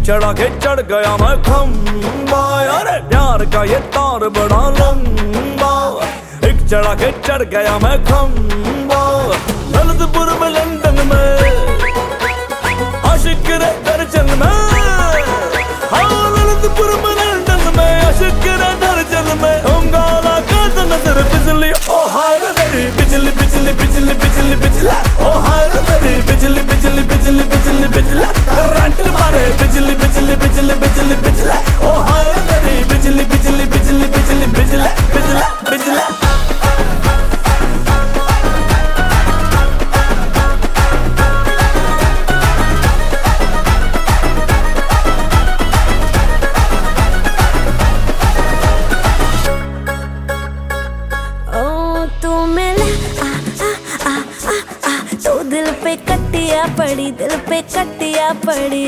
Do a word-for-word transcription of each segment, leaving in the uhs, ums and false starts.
चढ़ा के चढ़ गया मैं खम्बा, अरे प्यार का ये तार बड़ा लंबा। एक चढ़ा के चढ़ गया मैं खम्बा, ललितपुर में लंदन में आशिक रे दर्जन में। हाँ ललितपुर में लंदन में आशिक रे दर्जन में। हम गाला का नजर बिजली, ओ हाय रे मेरी बिजली बिजली बिजली बिजली बिजला। ओ हाय रे मेरी बिजली बिजली बिजली बिजली बिजला। करंट मारे बिजली बिजली बिजली बिजली बिजला। ओ हाय रे मेरी बिजली बिजली बिजली बिजली बिजला बिजला बिजला। तो दिल पे कटिया पड़ी, दिल पे कटिया पड़ी।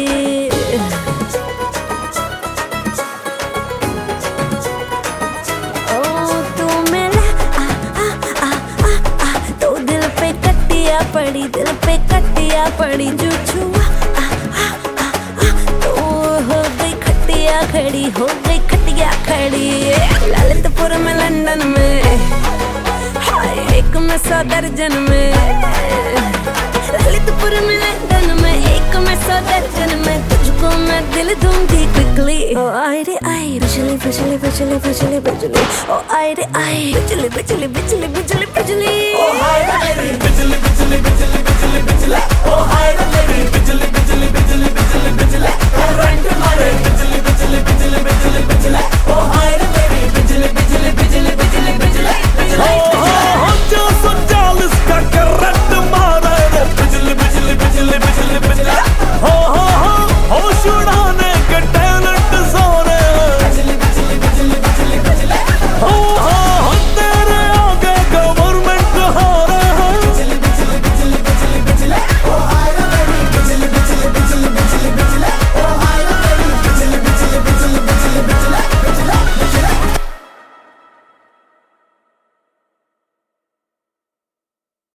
ओ तू मिला आ आ आ आ आ, तो दिल पे कटिया पड़ी, दिल पे कटिया पड़ी। जो छुआ आ आ आ आ, तो हो गई खटिया खड़ी, हो गई खटिया खड़ी। ललितपुर में लंदन में, हाय एक में सौ दर्जन में। ललितपुर में लंदन में, एक में सौ दर्जन में। तुझको मैं दिल दूंगी क्विकली। ओ आई रे आई बिजली बिजली बिजली बिजली बिजली। ओ आई रे आई बिजली बिजली बिजली बिजली बिजली। ओ हाय रे मेरी बिजली बिजली बिजली बिजली बिजला। ओ हाय रे मेरी बिजली